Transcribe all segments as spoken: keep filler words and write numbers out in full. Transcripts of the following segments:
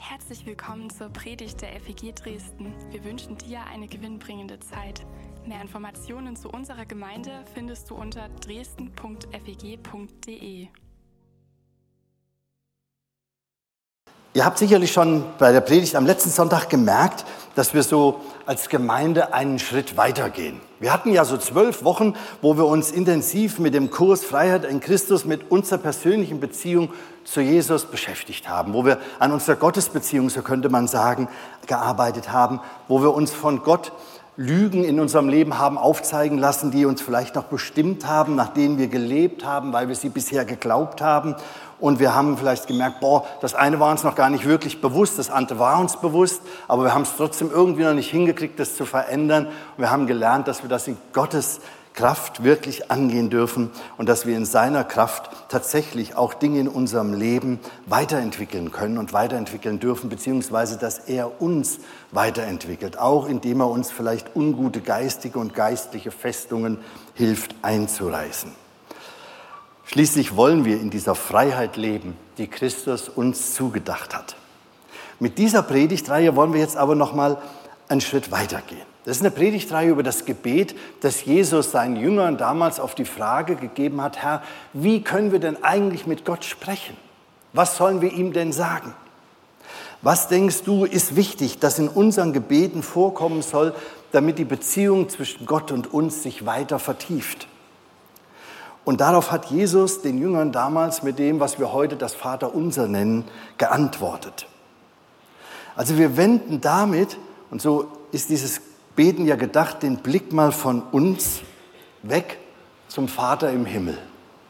Herzlich willkommen zur Predigt der F E G Dresden. Wir wünschen dir eine gewinnbringende Zeit. Mehr Informationen zu unserer Gemeinde findest du unter dresden punkt f e g punkt d e. Ihr habt sicherlich schon bei der Predigt am letzten Sonntag gemerkt, dass wir so als Gemeinde einen Schritt weitergehen. Wir hatten ja so zwölf Wochen, wo wir uns intensiv mit dem Kurs Freiheit in Christus, mit unserer persönlichen Beziehung zu Jesus beschäftigt haben, wo wir an unserer Gottesbeziehung, so könnte man sagen, gearbeitet haben, wo wir uns von Gott Lügen in unserem Leben haben aufzeigen lassen, die uns vielleicht noch bestimmt haben, nach denen wir gelebt haben, weil wir sie bisher geglaubt haben. Und wir haben vielleicht gemerkt, boah, das eine war uns noch gar nicht wirklich bewusst, das andere war uns bewusst, aber wir haben es trotzdem irgendwie noch nicht hingekriegt, das zu verändern. Und wir haben gelernt, dass wir das in Gottes Kraft wirklich angehen dürfen und dass wir in seiner Kraft tatsächlich auch Dinge in unserem Leben weiterentwickeln können und weiterentwickeln dürfen, beziehungsweise dass er uns weiterentwickelt, auch indem er uns vielleicht ungute geistige und geistliche Festungen hilft einzureißen. Schließlich wollen wir in dieser Freiheit leben, die Christus uns zugedacht hat. Mit dieser Predigtreihe wollen wir jetzt aber noch mal einen Schritt weitergehen. Das ist eine Predigtreihe über das Gebet, das Jesus seinen Jüngern damals auf die Frage gegeben hat: Herr, wie können wir denn eigentlich mit Gott sprechen? Was sollen wir ihm denn sagen? Was denkst du, ist wichtig, dass in unseren Gebeten vorkommen soll, damit die Beziehung zwischen Gott und uns sich weiter vertieft? Und darauf hat Jesus den Jüngern damals mit dem, was wir heute das Vaterunser nennen, geantwortet. Also wir wenden damit, und so ist dieses Beten ja gedacht, den Blick mal von uns weg zum Vater im Himmel.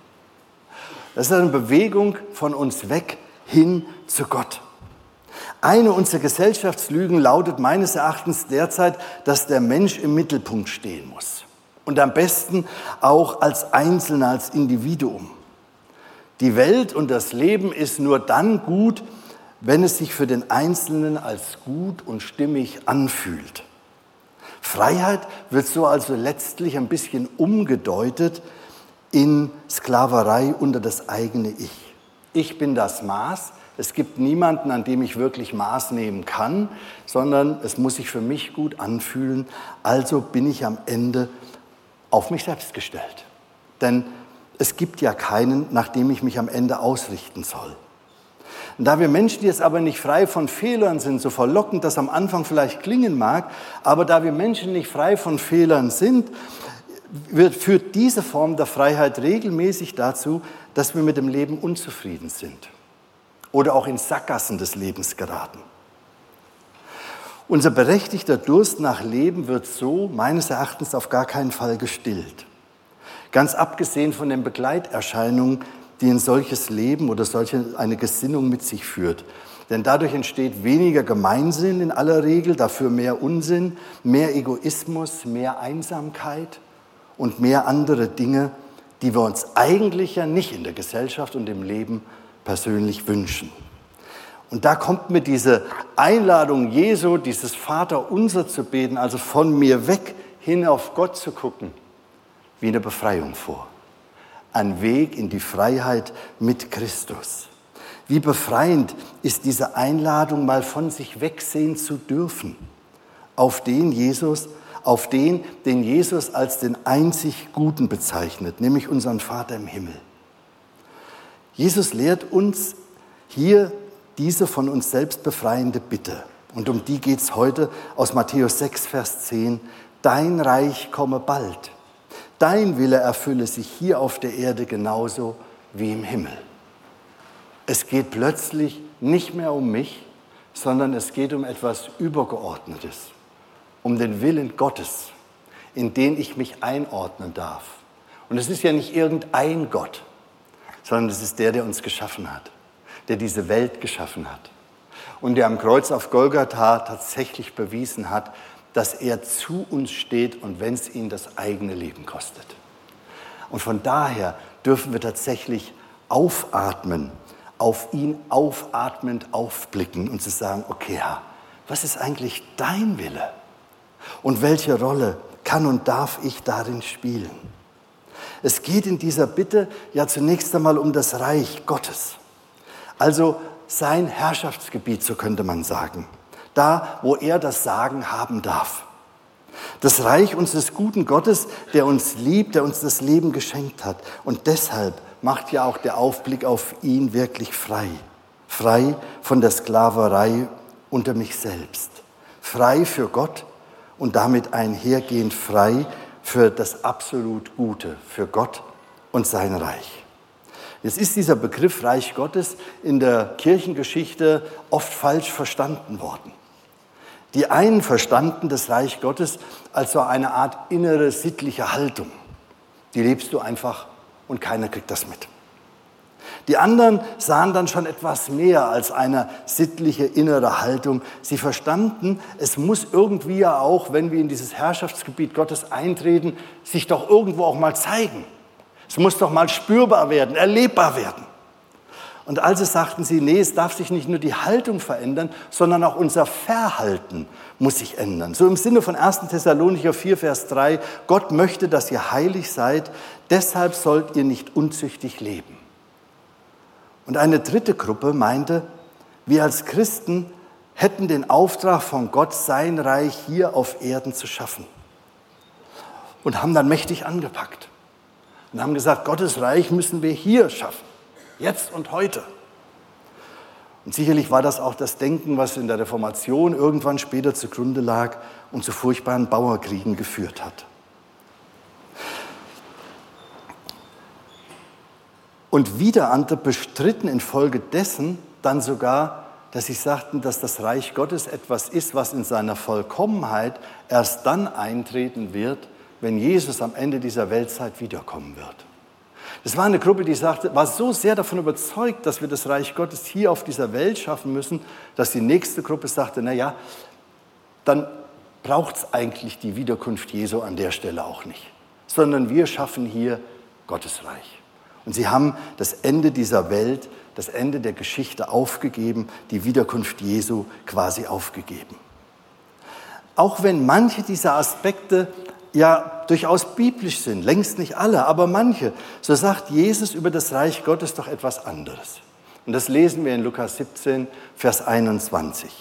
Das ist eine Bewegung von uns weg hin zu Gott. Eine unserer Gesellschaftslügen lautet meines Erachtens derzeit, dass der Mensch im Mittelpunkt stehen muss. Und am besten auch als Einzelner, als Individuum. Die Welt und das Leben ist nur dann gut, wenn es sich für den Einzelnen als gut und stimmig anfühlt. Freiheit wird so also letztlich ein bisschen umgedeutet in Sklaverei unter das eigene Ich. Ich bin das Maß. Es gibt niemanden, an dem ich wirklich Maß nehmen kann, sondern es muss sich für mich gut anfühlen. Also bin ich am Ende auf mich selbst gestellt. Denn es gibt ja keinen, nach dem ich mich am Ende ausrichten soll. Und da wir Menschen jetzt aber nicht frei von Fehlern sind, so verlockend das am Anfang vielleicht klingen mag, aber da wir Menschen nicht frei von Fehlern sind, wird, führt diese Form der Freiheit regelmäßig dazu, dass wir mit dem Leben unzufrieden sind oder auch in Sackgassen des Lebens geraten. Unser berechtigter Durst nach Leben wird so meines Erachtens auf gar keinen Fall gestillt. Ganz abgesehen von den Begleiterscheinungen, die ein solches Leben oder solche eine Gesinnung mit sich führt. Denn dadurch entsteht weniger Gemeinsinn in aller Regel, dafür mehr Unsinn, mehr Egoismus, mehr Einsamkeit und mehr andere Dinge, die wir uns eigentlich ja nicht in der Gesellschaft und im Leben persönlich wünschen. Und da kommt mir diese Einladung Jesu, dieses Vaterunser zu beten, also von mir weg hin auf Gott zu gucken, wie eine Befreiung vor. Ein Weg in die Freiheit mit Christus. Wie befreiend ist diese Einladung, mal von sich wegsehen zu dürfen, auf den Jesus, auf den, den Jesus als den einzig Guten bezeichnet, nämlich unseren Vater im Himmel. Jesus lehrt uns hier diese von uns selbst befreiende Bitte. Und um die geht es heute aus Matthäus sechs, Vers zehn. Dein Reich komme bald. Dein Wille erfülle sich hier auf der Erde genauso wie im Himmel. Es geht plötzlich nicht mehr um mich, sondern es geht um etwas Übergeordnetes, um den Willen Gottes, in den ich mich einordnen darf. Und es ist ja nicht irgendein Gott, sondern es ist der, der uns geschaffen hat, der diese Welt geschaffen hat und der am Kreuz auf Golgatha tatsächlich bewiesen hat, dass er zu uns steht und wenn es ihn das eigene Leben kostet. Und von daher dürfen wir tatsächlich aufatmen, auf ihn aufatmend aufblicken und zu sagen, okay Herr, was ist eigentlich dein Wille? Und welche Rolle kann und darf ich darin spielen? Es geht in dieser Bitte ja zunächst einmal um das Reich Gottes. Also sein Herrschaftsgebiet, so könnte man sagen. Da, wo er das Sagen haben darf. Das Reich unseres guten Gottes, der uns liebt, der uns das Leben geschenkt hat. Und deshalb macht ja auch der Aufblick auf ihn wirklich frei. Frei von der Sklaverei unter mich selbst. Frei für Gott und damit einhergehend frei für das absolut Gute, für Gott und sein Reich. Jetzt ist dieser Begriff Reich Gottes in der Kirchengeschichte oft falsch verstanden worden. Die einen verstanden das Reich Gottes als so eine Art innere sittliche Haltung. Die lebst du einfach und keiner kriegt das mit. Die anderen sahen dann schon etwas mehr als eine sittliche innere Haltung. Sie verstanden, es muss irgendwie ja auch, wenn wir in dieses Herrschaftsgebiet Gottes eintreten, sich doch irgendwo auch mal zeigen. Es muss doch mal spürbar werden, erlebbar werden. Und also sagten sie, nee, es darf sich nicht nur die Haltung verändern, sondern auch unser Verhalten muss sich ändern. So im Sinne von erster Thessalonicher vier, Vers drei, Gott möchte, dass ihr heilig seid, deshalb sollt ihr nicht unzüchtig leben. Und eine dritte Gruppe meinte, wir als Christen hätten den Auftrag von Gott, sein Reich hier auf Erden zu schaffen. Und haben dann mächtig angepackt. Und haben gesagt, Gottes Reich müssen wir hier schaffen. Jetzt und heute. Und sicherlich war das auch das Denken, was in der Reformation irgendwann später zugrunde lag und zu furchtbaren Bauernkriegen geführt hat. Und wieder andere bestritten infolgedessen dann sogar, dass sie sagten, dass das Reich Gottes etwas ist, was in seiner Vollkommenheit erst dann eintreten wird, wenn Jesus am Ende dieser Weltzeit wiederkommen wird. Das war eine Gruppe, die sagte, war so sehr davon überzeugt, dass wir das Reich Gottes hier auf dieser Welt schaffen müssen, dass die nächste Gruppe sagte, na ja, dann braucht es eigentlich die Wiederkunft Jesu an der Stelle auch nicht, sondern wir schaffen hier Gottes Reich. Und sie haben das Ende dieser Welt, das Ende der Geschichte aufgegeben, die Wiederkunft Jesu quasi aufgegeben. Auch wenn manche dieser Aspekte ja durchaus biblisch sind, längst nicht alle, aber manche, so sagt Jesus über das Reich Gottes doch etwas anderes. Und das lesen wir in Lukas siebzehn, Vers einundzwanzig.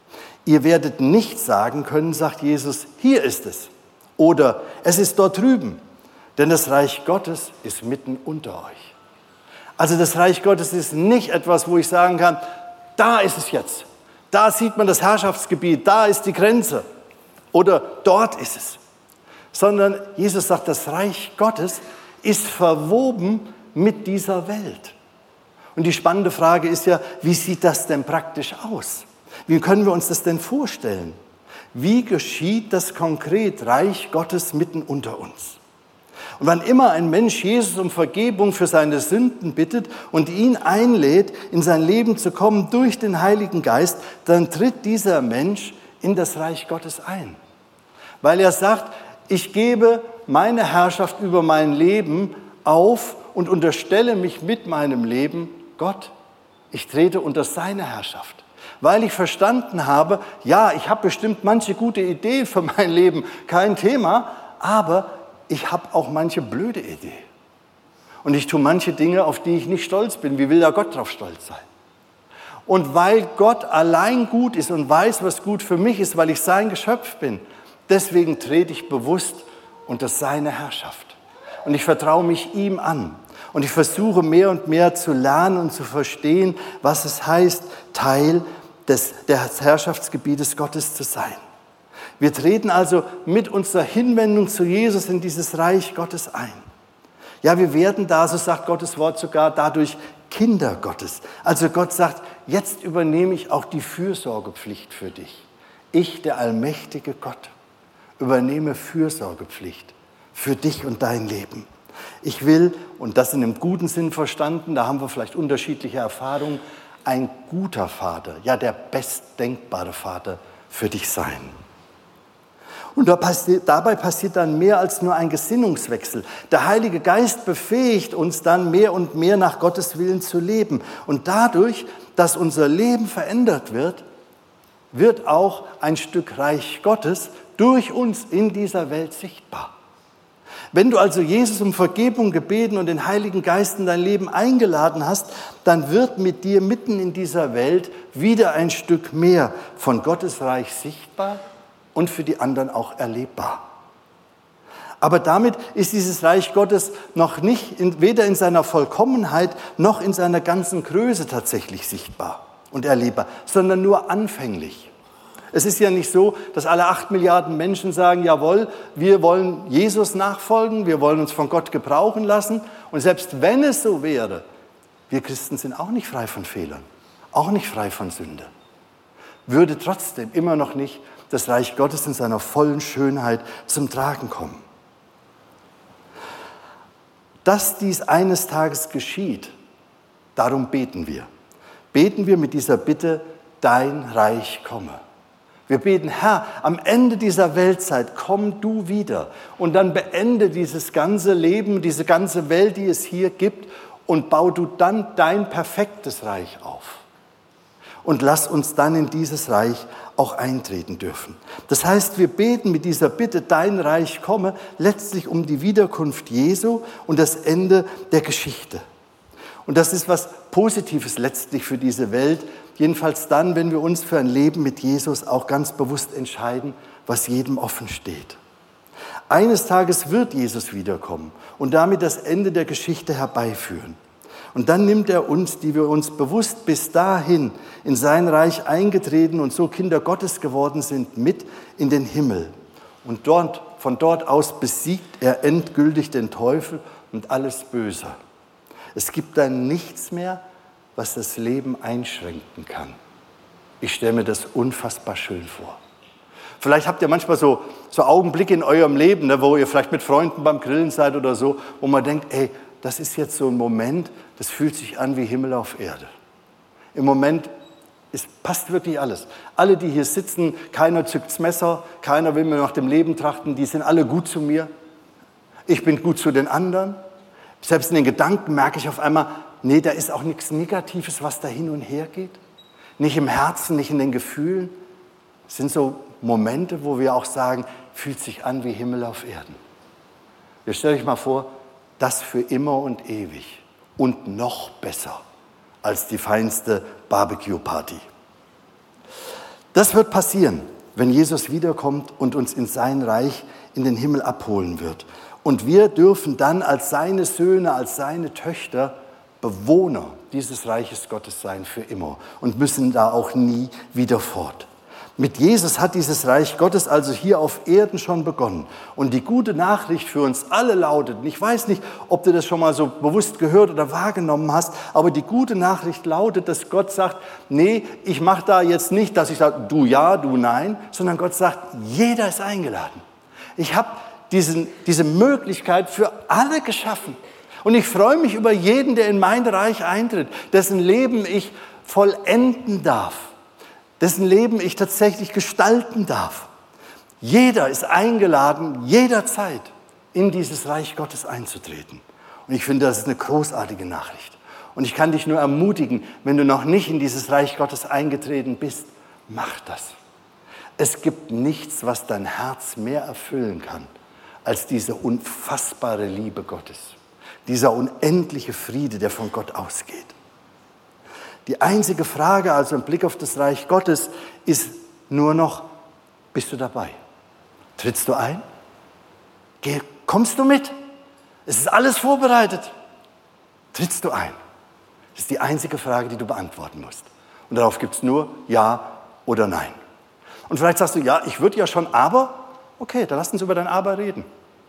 Ihr werdet nicht sagen können, sagt Jesus, hier ist es. Oder es ist dort drüben, denn das Reich Gottes ist mitten unter euch. Also das Reich Gottes ist nicht etwas, wo ich sagen kann, da ist es jetzt. Da sieht man das Herrschaftsgebiet, da ist die Grenze. Oder dort ist es. Sondern Jesus sagt, das Reich Gottes ist verwoben mit dieser Welt. Und die spannende Frage ist ja, wie sieht das denn praktisch aus? Wie können wir uns das denn vorstellen? Wie geschieht das konkret, Reich Gottes mitten unter uns? Und wann immer ein Mensch Jesus um Vergebung für seine Sünden bittet und ihn einlädt, in sein Leben zu kommen durch den Heiligen Geist, dann tritt dieser Mensch in das Reich Gottes ein. Weil er sagt, ich gebe meine Herrschaft über mein Leben auf und unterstelle mich mit meinem Leben Gott. Ich trete unter seine Herrschaft. Weil ich verstanden habe, ja, ich habe bestimmt manche gute Ideen für mein Leben, kein Thema, aber ich habe auch manche blöde Idee. Und ich tue manche Dinge, auf die ich nicht stolz bin. Wie will da Gott drauf stolz sein? Und weil Gott allein gut ist und weiß, was gut für mich ist, weil ich sein Geschöpf bin, deswegen trete ich bewusst unter seine Herrschaft. Und ich vertraue mich ihm an. Und ich versuche mehr und mehr zu lernen und zu verstehen, was es heißt, Teil des, des Herrschaftsgebietes Gottes zu sein. Wir treten also mit unserer Hinwendung zu Jesus in dieses Reich Gottes ein. Ja, wir werden da, so sagt Gottes Wort sogar, dadurch Kinder Gottes. Also Gott sagt, jetzt übernehme ich auch die Fürsorgepflicht für dich. Ich, der allmächtige Gott, übernehme Fürsorgepflicht für dich und dein Leben. Ich will, und das in einem guten Sinn verstanden, da haben wir vielleicht unterschiedliche Erfahrungen, ein guter Vater, ja der bestdenkbare Vater für dich sein. Und dabei passiert dann mehr als nur ein Gesinnungswechsel. Der Heilige Geist befähigt uns dann mehr und mehr nach Gottes Willen zu leben. Und dadurch, dass unser Leben verändert wird, wird auch ein Stück Reich Gottes durch uns in dieser Welt sichtbar. Wenn du also Jesus um Vergebung gebeten und den Heiligen Geist in dein Leben eingeladen hast, dann wird mit dir mitten in dieser Welt wieder ein Stück mehr von Gottes Reich sichtbar und für die anderen auch erlebbar. Aber damit ist dieses Reich Gottes noch nicht, in, weder in seiner Vollkommenheit noch in seiner ganzen Größe tatsächlich sichtbar und erlebbar, sondern nur anfänglich. Es ist ja nicht so, dass alle acht Milliarden Menschen sagen, jawohl, wir wollen Jesus nachfolgen, wir wollen uns von Gott gebrauchen lassen. Und selbst wenn es so wäre, wir Christen sind auch nicht frei von Fehlern, auch nicht frei von Sünde. Würde trotzdem immer noch nicht das Reich Gottes in seiner vollen Schönheit zum Tragen kommen. Dass dies eines Tages geschieht, darum beten wir. Beten wir mit dieser Bitte, dein Reich komme. Wir beten, Herr, am Ende dieser Weltzeit komm du wieder und dann beende dieses ganze Leben, diese ganze Welt, die es hier gibt und bau du dann dein perfektes Reich auf. Und lass uns dann in dieses Reich auch eintreten dürfen. Das heißt, wir beten mit dieser Bitte, dein Reich komme, letztlich um die Wiederkunft Jesu und das Ende der Geschichte. Und das ist was Positives letztlich für diese Welt, jedenfalls dann, wenn wir uns für ein Leben mit Jesus auch ganz bewusst entscheiden, was jedem offen steht. Eines Tages wird Jesus wiederkommen und damit das Ende der Geschichte herbeiführen. Und dann nimmt er uns, die wir uns bewusst bis dahin in sein Reich eingetreten und so Kinder Gottes geworden sind, mit in den Himmel. Und dort, von dort aus besiegt er endgültig den Teufel und alles Böse. Es gibt dann nichts mehr, was das Leben einschränken kann. Ich stelle mir das unfassbar schön vor. Vielleicht habt ihr manchmal so, so Augenblicke in eurem Leben, ne, wo ihr vielleicht mit Freunden beim Grillen seid oder so, wo man denkt, ey, das ist jetzt so ein Moment, das fühlt sich an wie Himmel auf Erde. Im Moment es passt wirklich alles. Alle, die hier sitzen, keiner zückt's Messer, keiner will mir nach dem Leben trachten, die sind alle gut zu mir. Ich bin gut zu den anderen. Selbst in den Gedanken merke ich auf einmal, nee, da ist auch nichts Negatives, was da hin und her geht. Nicht im Herzen, nicht in den Gefühlen. Es sind so Momente, wo wir auch sagen, fühlt sich an wie Himmel auf Erden. Jetzt stellt euch mal vor, das für immer und ewig und noch besser als die feinste Barbecue-Party. Das wird passieren, wenn Jesus wiederkommt und uns in sein Reich in den Himmel abholen wird. Und wir dürfen dann als seine Söhne, als seine Töchter Bewohner dieses Reiches Gottes sein für immer und müssen da auch nie wieder fort. Mit Jesus hat dieses Reich Gottes also hier auf Erden schon begonnen. Und die gute Nachricht für uns alle lautet, und ich weiß nicht, ob du das schon mal so bewusst gehört oder wahrgenommen hast, aber die gute Nachricht lautet, dass Gott sagt, nee, ich mache da jetzt nicht, dass ich sage, du ja, du nein, sondern Gott sagt, jeder ist eingeladen. Ich habe diesen, diese Möglichkeit für alle geschaffen. Und ich freue mich über jeden, der in mein Reich eintritt, dessen Leben ich vollenden darf. Dessen Leben ich tatsächlich gestalten darf. Jeder ist eingeladen, jederzeit in dieses Reich Gottes einzutreten. Und ich finde, das ist eine großartige Nachricht. Und ich kann dich nur ermutigen, wenn du noch nicht in dieses Reich Gottes eingetreten bist, mach das. Es gibt nichts, was dein Herz mehr erfüllen kann, als diese unfassbare Liebe Gottes. Dieser unendliche Friede, der von Gott ausgeht. Die einzige Frage, also im Blick auf das Reich Gottes, ist nur noch, bist du dabei? Trittst du ein? Geh, kommst du mit? Es ist alles vorbereitet. Trittst du ein? Das ist die einzige Frage, die du beantworten musst. Und darauf gibt es nur Ja oder Nein. Und vielleicht sagst du, ja, ich würde ja schon, aber, okay, dann lass uns über dein Aber reden.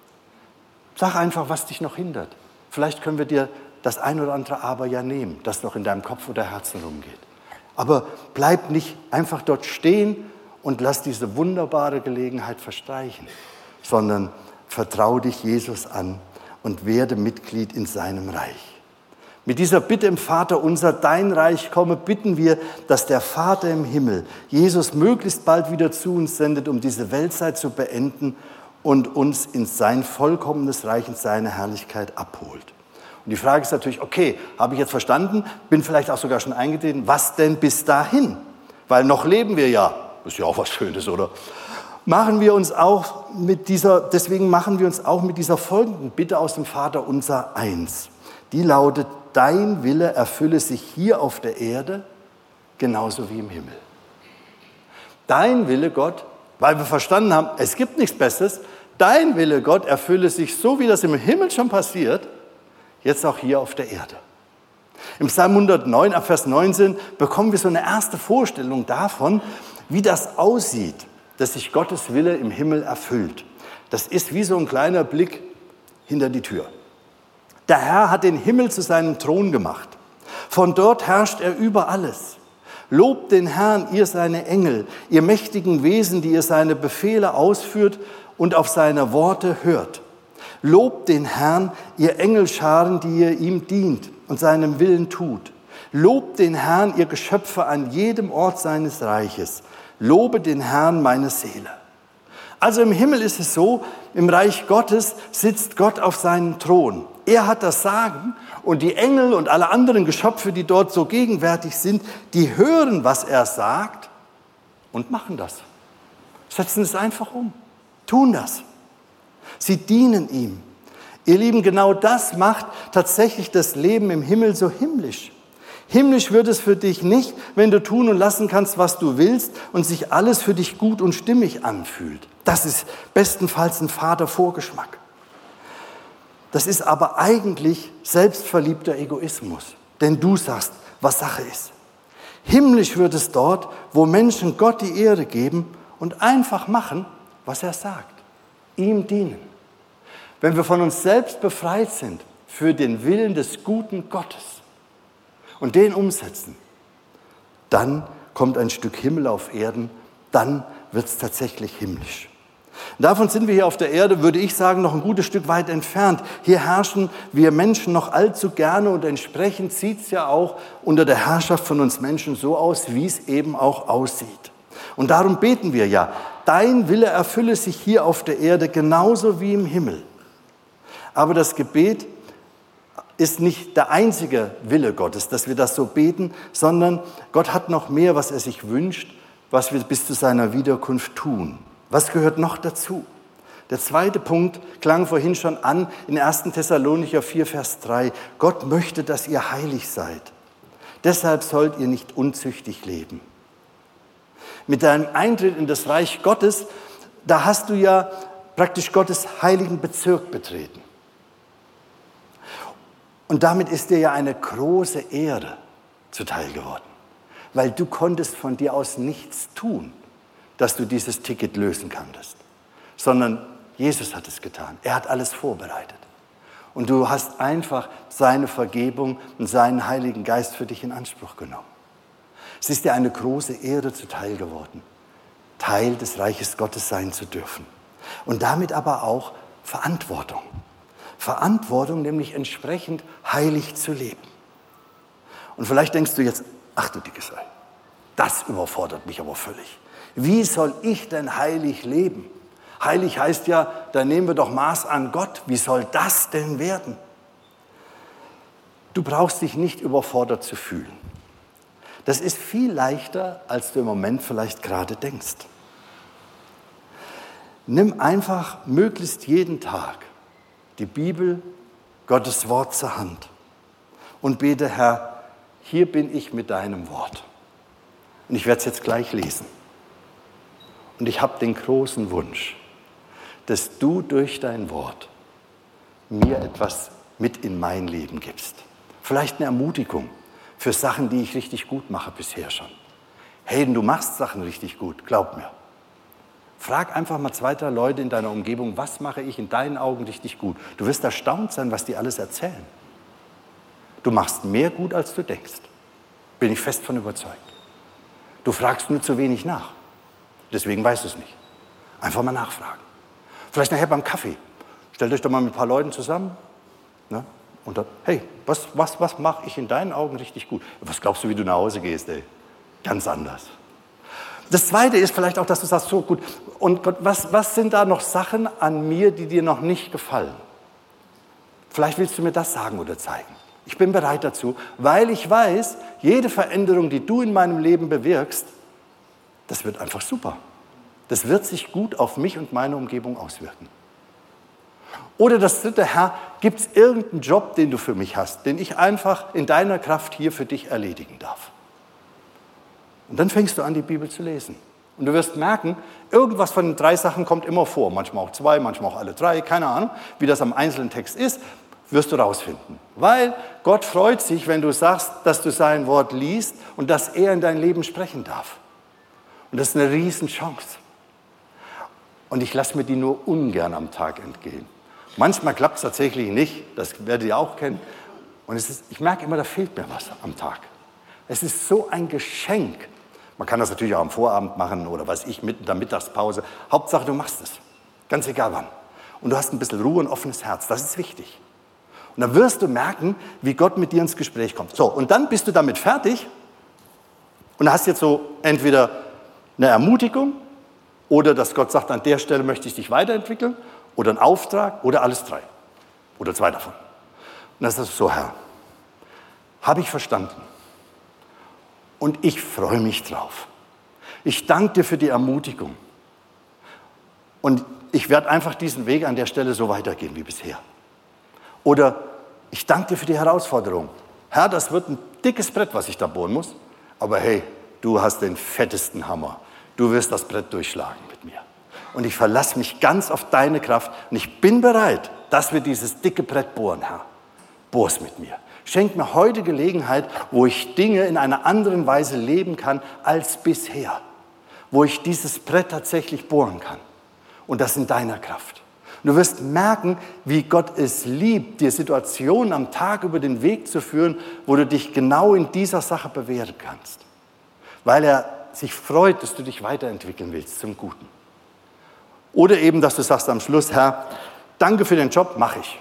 Sag einfach, was dich noch hindert. Vielleicht können wir dir das ein oder andere Aber ja nehmen, das noch in deinem Kopf oder Herzen rumgeht. Aber bleib nicht einfach dort stehen und lass diese wunderbare Gelegenheit verstreichen, sondern vertrau dich Jesus an und werde Mitglied in seinem Reich. Mit dieser Bitte im Vater unser, dein Reich komme, bitten wir, dass der Vater im Himmel Jesus möglichst bald wieder zu uns sendet, um diese Weltzeit zu beenden und uns in sein vollkommenes Reich, in seine Herrlichkeit abholt. Und die Frage ist natürlich, okay, habe ich jetzt verstanden, bin vielleicht auch sogar schon eingetreten, was denn bis dahin? Weil noch leben wir ja, ist ja auch was Schönes, oder? machen wir uns auch mit dieser, deswegen machen wir uns auch mit dieser folgenden Bitte aus dem Vaterunser eins. Die lautet: Dein Wille erfülle sich hier auf der Erde genauso wie im Himmel. Dein Wille, Gott, weil wir verstanden haben, es gibt nichts Besseres, dein Wille, Gott, erfülle sich so, wie das im Himmel schon passiert, jetzt auch hier auf der Erde. Im Psalm hundertneun, ab Vers neunzehn, bekommen wir so eine erste Vorstellung davon, wie das aussieht, dass sich Gottes Wille im Himmel erfüllt. Das ist wie so ein kleiner Blick hinter die Tür. Der Herr hat den Himmel zu seinem Thron gemacht. Von dort herrscht er über alles. Lobt den Herrn, ihr seine Engel, ihr mächtigen Wesen, die ihr seine Befehle ausführt und auf seine Worte hört. Lobt den Herrn, ihr Engelscharen, die ihr ihm dient und seinem Willen tut. Lobt den Herrn, ihr Geschöpfe an jedem Ort seines Reiches. Lobe den Herrn, meine Seele. Also im Himmel ist es so, im Reich Gottes sitzt Gott auf seinem Thron. Er hat das Sagen und die Engel und alle anderen Geschöpfe, die dort so gegenwärtig sind, die hören, was er sagt und machen das. Setzen es einfach um, tun das. Sie dienen ihm. Ihr Lieben, genau das macht tatsächlich das Leben im Himmel so himmlisch. Himmlisch wird es für dich nicht, wenn du tun und lassen kannst, was du willst und sich alles für dich gut und stimmig anfühlt. Das ist bestenfalls ein fader Vorgeschmack. Das ist aber eigentlich selbstverliebter Egoismus, denn du sagst, was Sache ist. Himmlisch wird es dort, wo Menschen Gott die Ehre geben und einfach machen, was er sagt, ihm dienen. Wenn wir von uns selbst befreit sind für den Willen des guten Gottes und den umsetzen, dann kommt ein Stück Himmel auf Erden, dann wird es tatsächlich himmlisch. Davon sind wir hier auf der Erde, würde ich sagen, noch ein gutes Stück weit entfernt. Hier herrschen wir Menschen noch allzu gerne und entsprechend sieht es ja auch unter der Herrschaft von uns Menschen so aus, wie es eben auch aussieht. Und darum beten wir ja, dein Wille erfülle sich hier auf der Erde genauso wie im Himmel. Aber das Gebet ist nicht der einzige Wille Gottes, dass wir das so beten, sondern Gott hat noch mehr, was er sich wünscht, was wir bis zu seiner Wiederkunft tun. Was gehört noch dazu? Der zweite Punkt klang vorhin schon an in ersten Thessalonicher vier, Vers drei. Gott möchte, dass ihr heilig seid. Deshalb sollt ihr nicht unzüchtig leben. Mit deinem Eintritt in das Reich Gottes, da hast du ja praktisch Gottes heiligen Bezirk betreten. Und damit ist dir ja eine große Ehre zuteil geworden, weil du konntest von dir aus nichts tun, dass du dieses Ticket lösen konntest, sondern Jesus hat es getan. Er hat alles vorbereitet. Und du hast einfach seine Vergebung und seinen Heiligen Geist für dich in Anspruch genommen. Es ist dir eine große Ehre zuteil geworden, Teil des Reiches Gottes sein zu dürfen. Und damit aber auch Verantwortung. Verantwortung, nämlich entsprechend heilig zu leben. Und vielleicht denkst du jetzt, ach du dickes Ei, das überfordert mich aber völlig. Wie soll ich denn heilig leben? Heilig heißt ja, da nehmen wir doch Maß an Gott. Wie soll das denn werden? Du brauchst dich nicht überfordert zu fühlen. Das ist viel leichter, als du im Moment vielleicht gerade denkst. Nimm einfach möglichst jeden Tag die Bibel, Gottes Wort zur Hand und bete, Herr, hier bin ich mit deinem Wort. Und ich werde es jetzt gleich lesen. Und ich habe den großen Wunsch, dass du durch dein Wort mir etwas mit in mein Leben gibst. Vielleicht eine Ermutigung für Sachen, die ich richtig gut mache bisher schon. Hey, du machst Sachen richtig gut, glaub mir. Frag einfach mal zwei, drei Leute in deiner Umgebung, was mache ich in deinen Augen richtig gut? Du wirst erstaunt sein, was die alles erzählen. Du machst mehr gut, als du denkst. Bin ich fest von überzeugt. Du fragst nur zu wenig nach. Deswegen weißt du es nicht. Einfach mal nachfragen. Vielleicht nachher beim Kaffee. Stellt euch doch mal mit ein paar Leuten zusammen. Ne? Und dann, hey, was, was, was mache ich in deinen Augen richtig gut? Was glaubst du, wie du nach Hause gehst? Ey? Ganz anders. Das Zweite ist vielleicht auch, dass du sagst, so gut, und Gott, was, was sind da noch Sachen an mir, die dir noch nicht gefallen? Vielleicht willst du mir das sagen oder zeigen. Ich bin bereit dazu, weil ich weiß, jede Veränderung, die du in meinem Leben bewirkst, das wird einfach super. das wird sich gut auf mich und meine Umgebung auswirken. Oder das dritte, Herr, gibt es irgendeinen Job, den du für mich hast, den ich einfach in deiner Kraft hier für dich erledigen darf? Und dann fängst du an, die Bibel zu lesen. Und du wirst merken, irgendwas von den drei Sachen kommt immer vor. Manchmal auch zwei, manchmal auch alle drei, keine Ahnung, wie das am einzelnen Text ist, wirst du rausfinden. Weil Gott freut sich, wenn du sagst, dass du sein Wort liest und dass er in dein Leben sprechen darf. Und das ist eine Riesenchance. Und ich lasse mir die nur ungern am Tag entgehen. Manchmal klappt es tatsächlich nicht, das werdet ihr auch kennen. Und es ist, ich merke immer, da fehlt mir was am Tag. Es ist so ein Geschenk. Man kann das natürlich auch am Vorabend machen oder was ich, mitten in der Mittagspause. Hauptsache, du machst es. Ganz egal wann. Und du hast ein bisschen Ruhe und offenes Herz. Das ist wichtig. Und dann wirst du merken, wie Gott mit dir ins Gespräch kommt. So, und dann bist du damit fertig und hast jetzt so entweder eine Ermutigung oder dass Gott sagt, an der Stelle möchte ich dich weiterentwickeln oder einen Auftrag oder alles drei oder zwei davon. Und dann ist das so, Herr, habe ich verstanden. Und ich freue mich drauf. Ich danke dir für die Ermutigung. Und ich werde einfach diesen Weg an der Stelle so weitergehen wie bisher. Oder ich danke dir für die Herausforderung. Herr, das wird ein dickes Brett, was ich da bohren muss. Aber hey, du hast den fettesten Hammer. Du wirst das Brett durchschlagen mit mir. Und ich verlasse mich ganz auf deine Kraft. Und ich bin bereit, dass wir dieses dicke Brett bohren, Herr. Bohr's mit mir. Schenk mir heute Gelegenheit, wo ich Dinge in einer anderen Weise leben kann als bisher. Wo ich dieses Brett tatsächlich bohren kann. Und das in deiner Kraft. Und du wirst merken, wie Gott es liebt, dir Situationen am Tag über den Weg zu führen, wo du dich genau in dieser Sache bewähren kannst. Weil er sich freut, dass du dich weiterentwickeln willst zum Guten. Oder eben, dass du sagst am Schluss, Herr, danke für den Job, mache ich.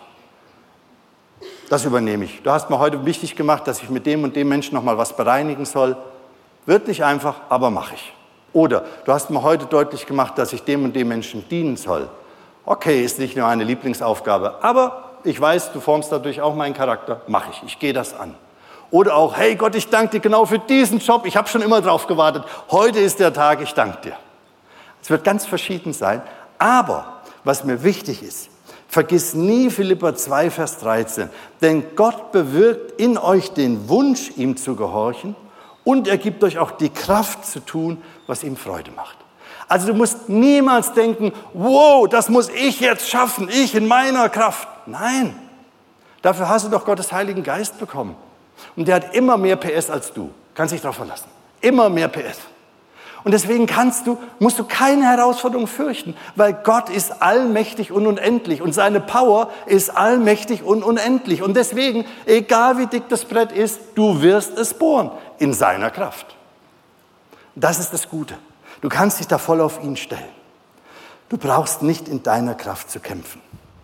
Das übernehme ich. Du hast mir heute wichtig gemacht, dass ich mit dem und dem Menschen noch mal was bereinigen soll. Wird nicht einfach, aber mache ich. Oder du hast mir heute deutlich gemacht, dass ich dem und dem Menschen dienen soll. Okay, ist nicht nur eine Lieblingsaufgabe, aber ich weiß, du formst dadurch auch meinen Charakter. Mache ich, ich gehe das an. Oder auch, hey Gott, ich danke dir genau für diesen Job. Ich habe schon immer drauf gewartet. Heute ist der Tag, ich danke dir. Es wird ganz verschieden sein. Aber was mir wichtig ist, vergiss nie Philipper zwei, Vers dreizehn. Denn Gott bewirkt in euch den Wunsch, ihm zu gehorchen und er gibt euch auch die Kraft zu tun, was ihm Freude macht. Also du musst niemals denken, wow, das muss ich jetzt schaffen, ich in meiner Kraft. Nein, dafür hast du doch Gottes Heiligen Geist bekommen. Und der hat immer mehr P S als du. Kannst dich darauf verlassen. Immer mehr P S. Und deswegen kannst du, musst du keine Herausforderung fürchten, weil Gott ist allmächtig und unendlich und seine Power ist allmächtig und unendlich. Und deswegen, egal wie dick das Brett ist, du wirst es bohren in seiner Kraft. Das ist das Gute. Du kannst dich da voll auf ihn stellen. Du brauchst nicht in deiner Kraft zu kämpfen.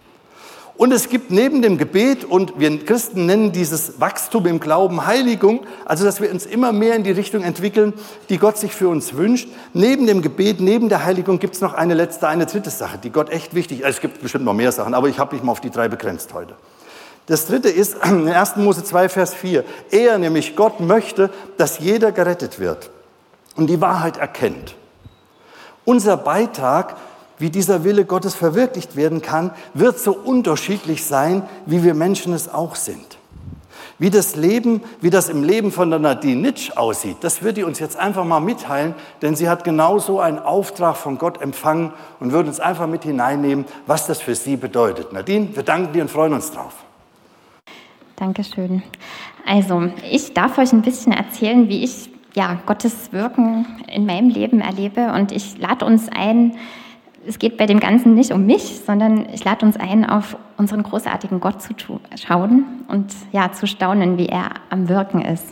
Und es gibt neben dem Gebet, und wir Christen nennen dieses Wachstum im Glauben Heiligung, also dass wir uns immer mehr in die Richtung entwickeln, die Gott sich für uns wünscht. Neben dem Gebet, neben der Heiligung gibt es noch eine letzte, eine dritte Sache, die Gott echt wichtig ist. Also es gibt bestimmt noch mehr Sachen, aber ich habe mich mal auf die drei begrenzt heute. Das dritte ist in ersten Mose zwei, Vers vier. Er, nämlich Gott, möchte, dass jeder gerettet wird und die Wahrheit erkennt. Unser Beitrag, wie dieser Wille Gottes verwirklicht werden kann, wird so unterschiedlich sein, wie wir Menschen es auch sind. Wie das Leben, wie das im Leben von der Nadine Nitsch aussieht, das wird die uns jetzt einfach mal mitteilen, denn sie hat genauso einen Auftrag von Gott empfangen und wird uns einfach mit hineinnehmen, was das für sie bedeutet. Nadine, wir danken dir und freuen uns drauf. Dankeschön. Also, ich darf euch ein bisschen erzählen, wie ich ja, Gottes Wirken in meinem Leben erlebe, und ich lade uns ein, es geht bei dem Ganzen nicht um mich, sondern ich lade uns ein, auf unseren großartigen Gott zu schauen und ja, zu staunen, wie er am Wirken ist.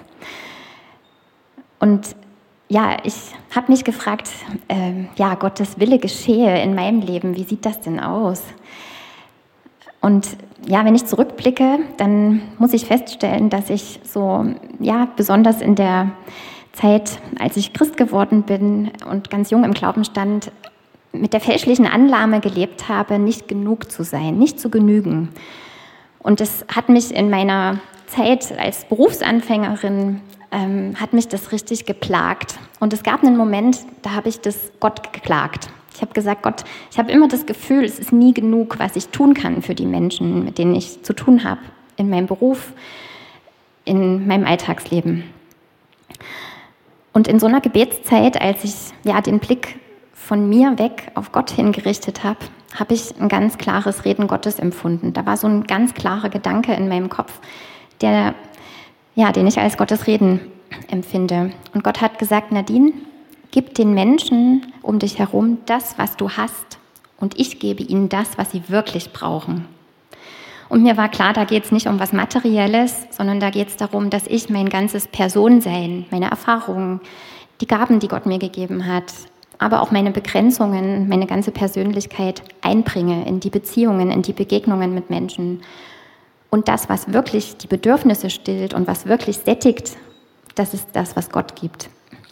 Und ja, ich habe mich gefragt, äh, ja, Gottes Wille geschehe in meinem Leben, wie sieht das denn aus? Und ja, wenn ich zurückblicke, dann muss ich feststellen, dass ich so, ja, besonders in der Zeit, als ich Christ geworden bin und ganz jung im Glauben stand, mit der fälschlichen Annahme gelebt habe, nicht genug zu sein, nicht zu genügen. Und das hat mich in meiner Zeit als Berufsanfängerin, ähm, hat mich das richtig geplagt. Und es gab einen Moment, da habe ich das Gott geklagt. Ich habe gesagt, Gott, ich habe immer das Gefühl, es ist nie genug, was ich tun kann für die Menschen, mit denen ich zu tun habe, in meinem Beruf, in meinem Alltagsleben. Und in so einer Gebetszeit, als ich ja den Blick von mir weg auf Gott hingerichtet habe, habe ich ein ganz klares Reden Gottes empfunden. Da war so ein ganz klarer Gedanke in meinem Kopf, der, ja, den ich als Gottes Reden empfinde. Und Gott hat gesagt, Nadine, gib den Menschen um dich herum das, was du hast, und ich gebe ihnen das, was sie wirklich brauchen. Und mir war klar, da geht es nicht um was Materielles, sondern da geht es darum, dass ich mein ganzes Personensein, meine Erfahrungen, die Gaben, die Gott mir gegeben hat, aber auch meine Begrenzungen, meine ganze Persönlichkeit einbringe in die Beziehungen, in die Begegnungen mit Menschen. Und das, was wirklich die Bedürfnisse stillt und was wirklich sättigt, das ist das, was Gott gibt.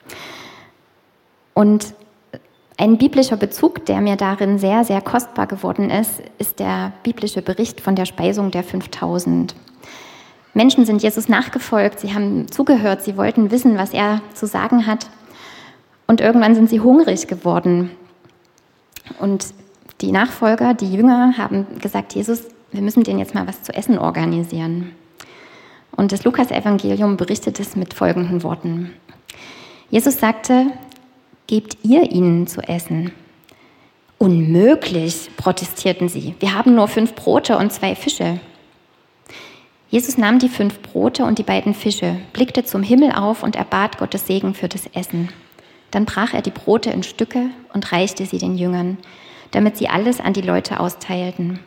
Und ein biblischer Bezug, der mir darin sehr, sehr kostbar geworden ist, ist der biblische Bericht von der Speisung der fünftausend. Menschen sind Jesus nachgefolgt, sie haben zugehört, sie wollten wissen, was er zu sagen hat. Und irgendwann sind sie hungrig geworden. Und die Nachfolger, die Jünger, haben gesagt, Jesus, wir müssen denen jetzt mal was zu essen organisieren. Und das Lukas-Evangelium berichtet es mit folgenden Worten. Jesus sagte, gebt ihr ihnen zu essen? Unmöglich, protestierten sie. Wir haben nur fünf Brote und zwei Fische. Jesus nahm die fünf Brote und die beiden Fische, blickte zum Himmel auf und erbat Gottes Segen für das Essen. Dann brach er die Brote in Stücke und reichte sie den Jüngern, damit sie alles an die Leute austeilten.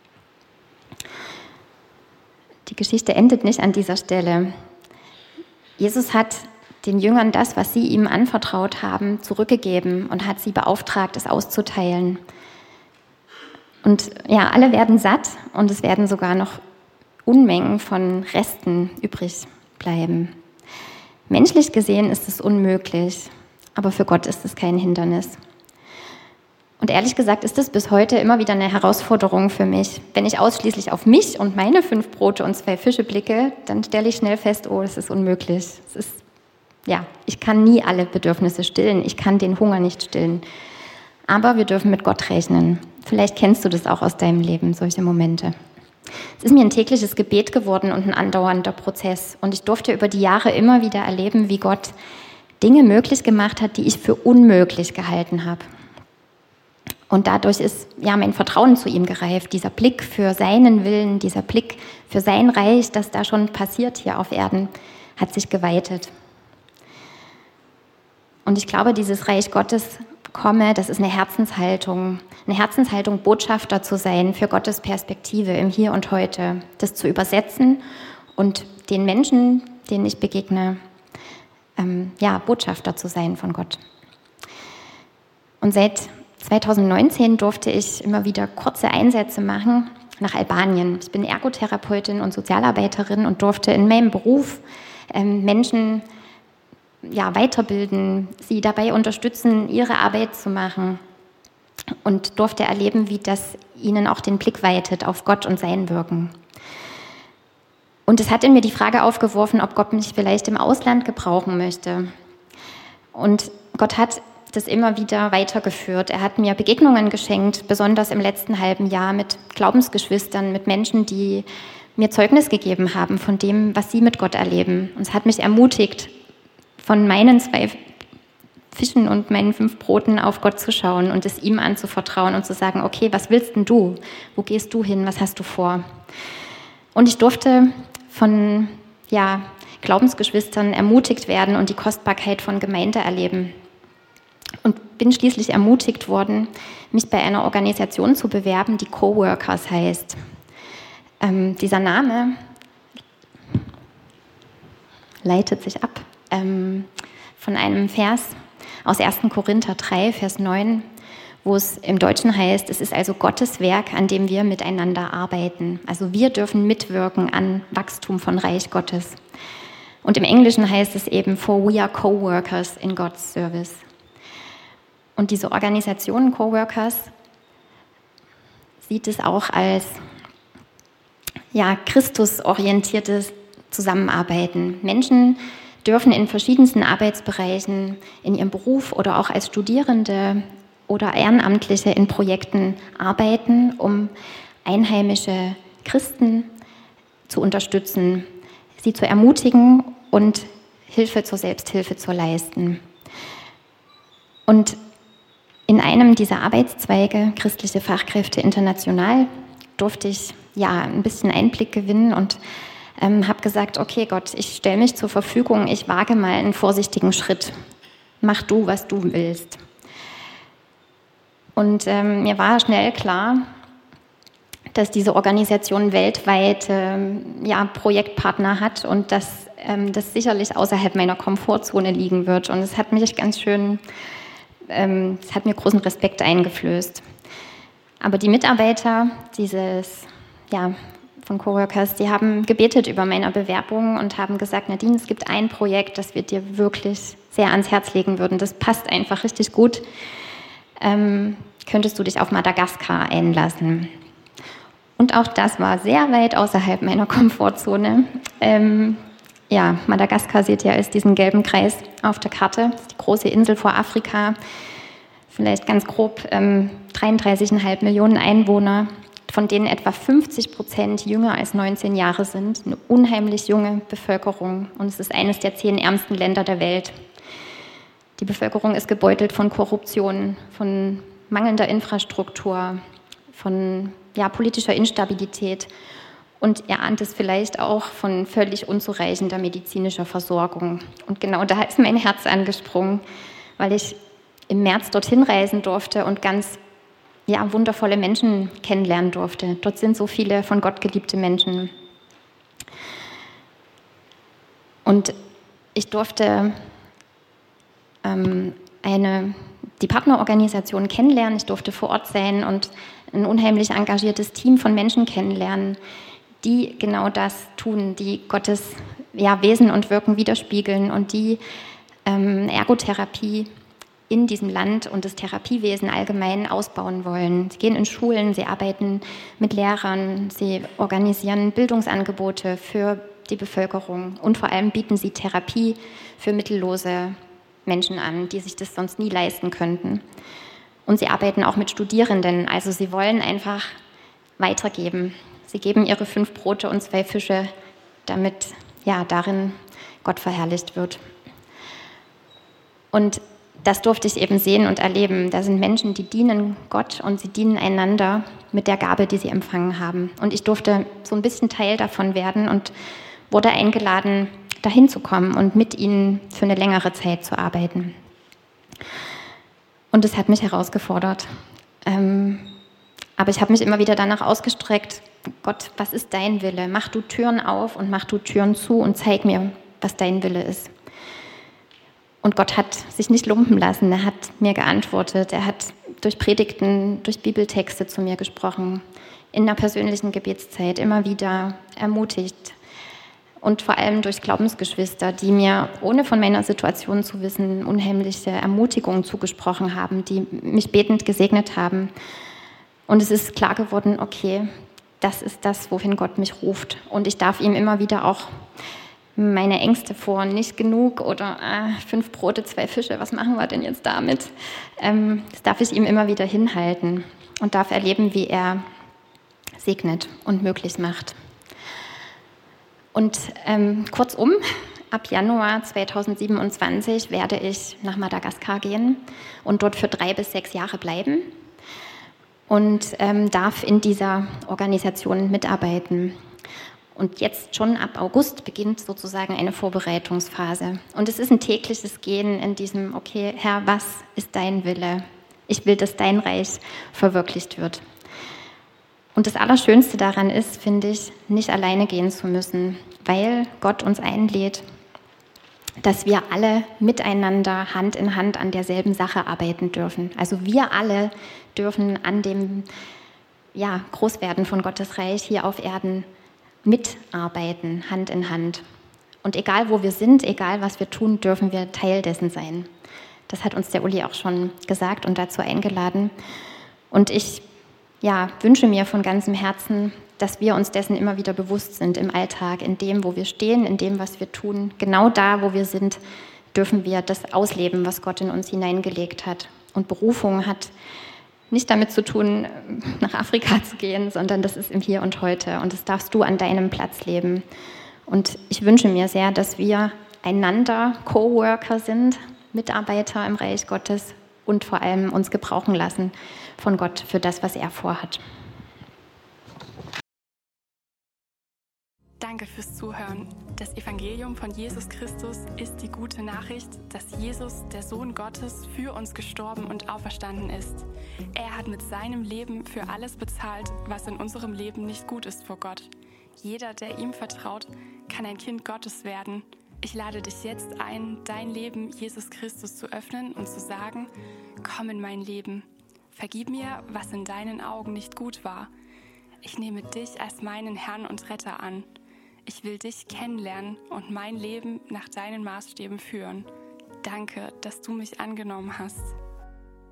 Die Geschichte endet nicht an dieser Stelle. Jesus hat den Jüngern das, was sie ihm anvertraut haben, zurückgegeben und hat sie beauftragt, es auszuteilen. Und ja, alle werden satt und es werden sogar noch Unmengen von Resten übrig bleiben. Menschlich gesehen ist es unmöglich, aber für Gott ist es kein Hindernis. Und ehrlich gesagt ist es bis heute immer wieder eine Herausforderung für mich. Wenn ich ausschließlich auf mich und meine fünf Brote und zwei Fische blicke, dann stelle ich schnell fest, oh, das ist unmöglich. Es ist, ja, ich kann nie alle Bedürfnisse stillen, ich kann den Hunger nicht stillen. Aber wir dürfen mit Gott rechnen. Vielleicht kennst du das auch aus deinem Leben, solche Momente. Es ist mir ein tägliches Gebet geworden und ein andauernder Prozess. Und ich durfte über die Jahre immer wieder erleben, wie Gott Dinge möglich gemacht hat, die ich für unmöglich gehalten habe. Und dadurch ist ja mein Vertrauen zu ihm gereift, dieser Blick für seinen Willen, dieser Blick für sein Reich, das da schon passiert hier auf Erden, hat sich geweitet. Und ich glaube, dieses Reich Gottes komme, das ist eine Herzenshaltung, eine Herzenshaltung, Botschafter zu sein für Gottes Perspektive im Hier und Heute, das zu übersetzen und den Menschen, denen ich begegne, ähm, ja, Botschafter zu sein von Gott. Und seit zwanzig neunzehn durfte ich immer wieder kurze Einsätze machen nach Albanien. Ich bin Ergotherapeutin und Sozialarbeiterin und durfte in meinem Beruf ähm, Menschen ja, weiterbilden, sie dabei unterstützen, ihre Arbeit zu machen und durfte erleben, wie das ihnen auch den Blick weitet auf Gott und sein Wirken. Und es hat in mir die Frage aufgeworfen, ob Gott mich vielleicht im Ausland gebrauchen möchte. Und Gott hat das immer wieder weitergeführt. Er hat mir Begegnungen geschenkt, besonders im letzten halben Jahr mit Glaubensgeschwistern, mit Menschen, die mir Zeugnis gegeben haben von dem, was sie mit Gott erleben. Und es hat mich ermutigt, von meinen zwei Fischen und meinen fünf Broten auf Gott zu schauen und es ihm anzuvertrauen und zu sagen, okay, was willst denn du? Wo gehst du hin? Was hast du vor? Und ich durfte von ja, Glaubensgeschwistern ermutigt werden und die Kostbarkeit von Gemeinde erleben. Und bin schließlich ermutigt worden, mich bei einer Organisation zu bewerben, die Coworkers heißt. Ähm, dieser Name leitet sich ab ähm, von einem Vers aus ersten Korinther drei, Vers neun, wo es im Deutschen heißt, es ist also Gottes Werk, an dem wir miteinander arbeiten. Also wir dürfen mitwirken an Wachstum von Reich Gottes. Und im Englischen heißt es eben, for we are co-workers in God's service. Und diese Organisation Coworkers sieht es auch als ja, christusorientiertes Zusammenarbeiten. Menschen dürfen in verschiedensten Arbeitsbereichen, in ihrem Beruf oder auch als Studierende oder Ehrenamtliche in Projekten arbeiten, um einheimische Christen zu unterstützen, sie zu ermutigen und Hilfe zur Selbsthilfe zu leisten. Und in einem dieser Arbeitszweige, christliche Fachkräfte international, durfte ich ja ein bisschen Einblick gewinnen und ähm, habe gesagt, okay Gott, ich stelle mich zur Verfügung, ich wage mal einen vorsichtigen Schritt. Mach du, was du willst. Und ähm, mir war schnell klar, dass diese Organisation weltweit ähm, ja, Projektpartner hat und dass ähm, das sicherlich außerhalb meiner Komfortzone liegen wird. Und es hat mich ganz schön, ähm, es hat mir großen Respekt eingeflößt. Aber die Mitarbeiter dieses, ja, von Coworkers, die haben gebetet über meine Bewerbung und haben gesagt, Nadine, es gibt ein Projekt, das wir dir wirklich sehr ans Herz legen würden. Das passt einfach richtig gut. Ähm, könntest du dich auf Madagaskar einlassen? Und auch das war sehr weit außerhalb meiner Komfortzone. Ähm, ja, Madagaskar seht ihr als diesen gelben Kreis auf der Karte. Das ist die große Insel vor Afrika. Vielleicht ganz grob ähm, dreiunddreißig Komma fünf Millionen Einwohner, von denen etwa fünfzig Prozent jünger als neunzehn Jahre sind. Eine unheimlich junge Bevölkerung. Und es ist eines der zehn ärmsten Länder der Welt. Die Bevölkerung ist gebeutelt von Korruption, von mangelnder Infrastruktur, von ja, politischer Instabilität und ihr ahnt es vielleicht auch von völlig unzureichender medizinischer Versorgung. Und genau da ist mein Herz angesprungen, weil ich im März dorthin reisen durfte und ganz ja, wundervolle Menschen kennenlernen durfte. Dort sind so viele von Gott geliebte Menschen. Und ich durfte ähm, eine, die Partnerorganisation kennenlernen, ich durfte vor Ort sein und ein unheimlich engagiertes Team von Menschen kennenlernen, die genau das tun, die Gottes ja, Wesen und Wirken widerspiegeln und die ähm, Ergotherapie in diesem Land und das Therapiewesen allgemein ausbauen wollen. Sie gehen in Schulen, sie arbeiten mit Lehrern, sie organisieren Bildungsangebote für die Bevölkerung und vor allem bieten sie Therapie für mittellose Menschen an, die sich das sonst nie leisten könnten. Und sie arbeiten auch mit Studierenden, also sie wollen einfach weitergeben. Sie geben ihre fünf Brote und zwei Fische, damit ja, darin Gott verherrlicht wird. Und das durfte ich eben sehen und erleben. Da sind Menschen, die dienen Gott und sie dienen einander mit der Gabe, die sie empfangen haben. Und ich durfte so ein bisschen Teil davon werden und wurde eingeladen, dahin zu kommen und mit ihnen für eine längere Zeit zu arbeiten. Und es hat mich herausgefordert. Ähm, aber ich habe mich immer wieder danach ausgestreckt, Gott, was ist dein Wille? Mach du Türen auf und mach du Türen zu und zeig mir, was dein Wille ist. Und Gott hat sich nicht lumpen lassen, er hat mir geantwortet, er hat durch Predigten, durch Bibeltexte zu mir gesprochen, in der persönlichen Gebetszeit immer wieder ermutigt und vor allem durch Glaubensgeschwister, die mir, ohne von meiner Situation zu wissen, unheimliche Ermutigungen zugesprochen haben, die mich betend gesegnet haben. Und es ist klar geworden, okay, das ist das, wohin Gott mich ruft. Und ich darf ihm immer wieder auch meine Ängste vor, nicht genug oder äh, fünf Brote, zwei Fische, was machen wir denn jetzt damit? Ähm, das darf ich ihm immer wieder hinhalten und darf erleben, wie er segnet und möglich macht. Und ähm, kurzum, ab Januar zweitausendsiebenundzwanzig werde ich nach Madagaskar gehen und dort für drei bis sechs Jahre bleiben und ähm, darf in dieser Organisation mitarbeiten. Und jetzt schon ab August beginnt sozusagen eine Vorbereitungsphase. Und es ist ein tägliches Gehen in diesem, okay, Herr, was ist dein Wille? Ich will, dass dein Reich verwirklicht wird. Und das Allerschönste daran ist, finde ich, nicht alleine gehen zu müssen, weil Gott uns einlädt, dass wir alle miteinander Hand in Hand an derselben Sache arbeiten dürfen. Also wir alle dürfen an dem ja, Großwerden von Gottes Reich hier auf Erden mitarbeiten, Hand in Hand. Und egal, wo wir sind, egal, was wir tun, dürfen wir Teil dessen sein. Das hat uns der Uli auch schon gesagt und dazu eingeladen. Und ich ja, wünsche mir von ganzem Herzen, dass wir uns dessen immer wieder bewusst sind im Alltag, in dem, wo wir stehen, in dem, was wir tun. Genau da, wo wir sind, dürfen wir das ausleben, was Gott in uns hineingelegt hat. Und Berufung hat nicht damit zu tun, nach Afrika zu gehen, sondern das ist im Hier und Heute. Und das darfst du an deinem Platz leben. Und ich wünsche mir sehr, dass wir einander Coworker sind, Mitarbeiter im Reich Gottes und vor allem uns gebrauchen lassen von Gott für das, was er vorhat. Danke fürs Zuhören. Das Evangelium von Jesus Christus ist die gute Nachricht, dass Jesus, der Sohn Gottes, für uns gestorben und auferstanden ist. Er hat mit seinem Leben für alles bezahlt, was in unserem Leben nicht gut ist vor Gott. Jeder, der ihm vertraut, kann ein Kind Gottes werden. Ich lade dich jetzt ein, dein Leben Jesus Christus zu öffnen und zu sagen: Komm in mein Leben. Vergib mir, was in deinen Augen nicht gut war. Ich nehme dich als meinen Herrn und Retter an. Ich will dich kennenlernen und mein Leben nach deinen Maßstäben führen. Danke, dass du mich angenommen hast.